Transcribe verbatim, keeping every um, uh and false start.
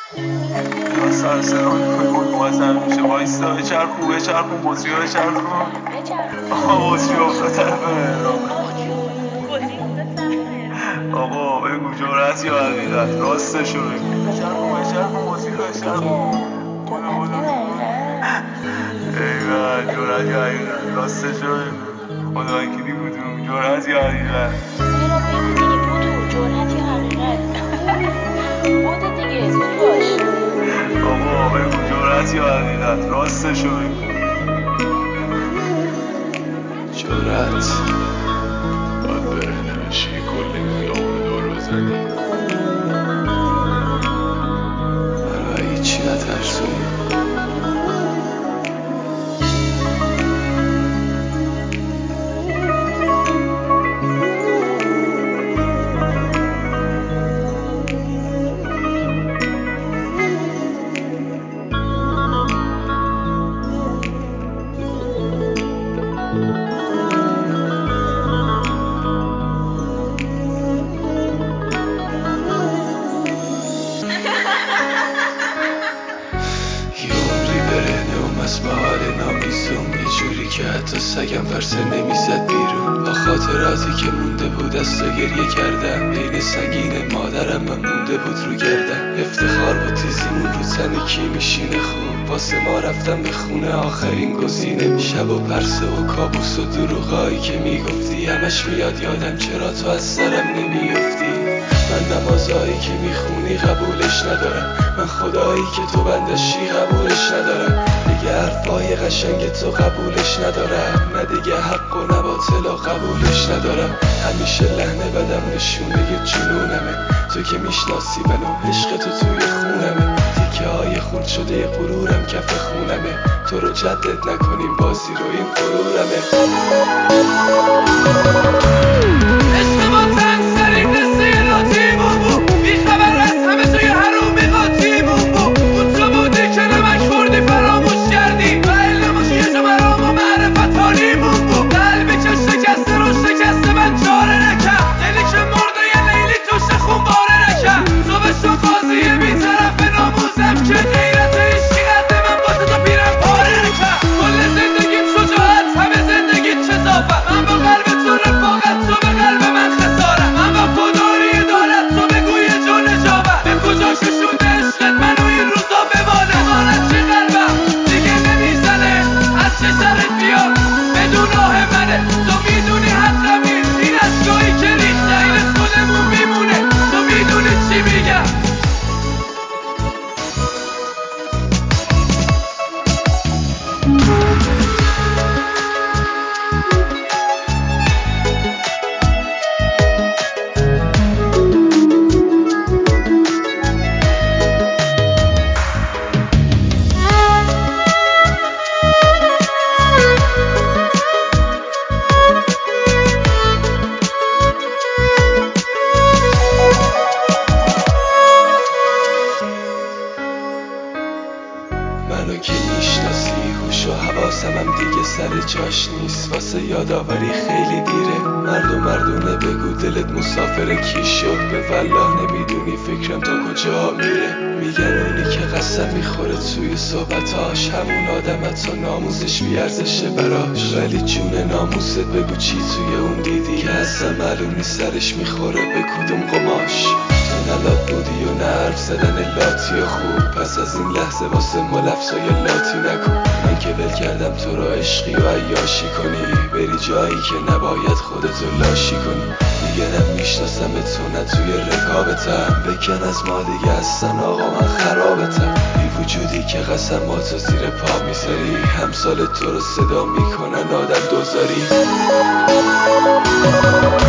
یا سر صدا میکنی بود بازم میشه وایستا بچرخون بچرخون بطری ها بچرخون آقا بطری افتاد طرف مهران آقا بگو جرأت یا حقیقت راستشو بگو بچرخون بچرخون بطری ها بچرخون بودو بودو ایوه جرأت یا حقیقت راستشو بگو خدا وکیلی بودو جرأت یا حقیقت زیرا بگو دیگه بودو جرأت یا حقیقت بودو دیگه زود باش آقا بگو جرأت یا حقیقت راستشو بگو جرأت باید برهنه بشی کل این خیابون دور بزنی برای هیچی نترسونی که حتی سگم فرسه نمیزد بیرون با خاطراتی که مونده بود از تو گریه کردم بین سنگین مادرم و مونده بود رو گردم افتخار بود تیزیمون رو تن کی میشینه خوب واسه ما رفتم به خونه آخرین گزینه شب و پرسه و کابوس و دروغایی که میگفتی همش میاد یادم چرا تو از سرم نمیافتی من نمازایی که میخونی قبولش ندارم من خدایی که تو بندشی قبولش ندارم دیگه حرفای قشنگ تو قبولش ندارم نه دیگه حق و نباطل و قبولش ندارم همیشه لحنه بدم نشونه جنونمه تو که میشناسی منو عشق تو توی خونمه تیکه های خورد شده غرورم کف خونمه تو رو جدت نکنیم بازی رو این غرورمه عشق با تن سرین قصه لاتیمون بود بیخبر از همه توی حرومی قاطیمون بود اون تو بودی که نمک خوردی فراموش کردی و علمش یه جو مرام و معرفت حالیمون بود قلبی که شکسته رو شکسته من چاره نکرد دلی که مرده یه لیلی توش خون باره نکرد تو به شد بازی بی طرف ناموزم که غیرت عشقی قد من واسه تو پیرم پاره نکرد کل زندگیم شجاعت همه زندگی کثافت من با قلب تو رفاقت تو به قلب من خسارت من با خداری دارد تو بگو یه جا نجابت به کجا کشونده عشقت منو این روزا بمانه مانت که قلبم دیگه نمیزنه از چه سرت بیاد بدون راه منه تو میدونی حقم نیست این اشکایی که ریخته این خودمون میمونه تو میدونی چی میگم منو که میشناسی هوش و حواسم هم دیگه سر جاش نیست واسه یادآوری خیلی دیره مرد و مردونه بگو دلت مسافر کی شد به والله نمیدونی فکرم تا کجا میره میگن اونی که قسم میخوره توی صحبتاش همون آدم تا ناموزش بیارزشه براش ولی جون ناموست بگو چی توی اون دیدی که اصلا معلوم سرش میخوره به کدوم قماش تو نلات بودی و نه حرف زدن لاتی خوب پس از این لحظه واسه ما لفظای لاتی نکن من که ول کردم تو را عشقی و عیاشی کنی بری جایی که نباید خودتو لاشی کنی دیگه نمیشناسم تو نه توی رکابتم بکن از ما دیگه اصلا آقا من خرابتم بی وجودی که قسماتو زیر پا میذاری همسال تو رو صدا میکنن آدم دوزاری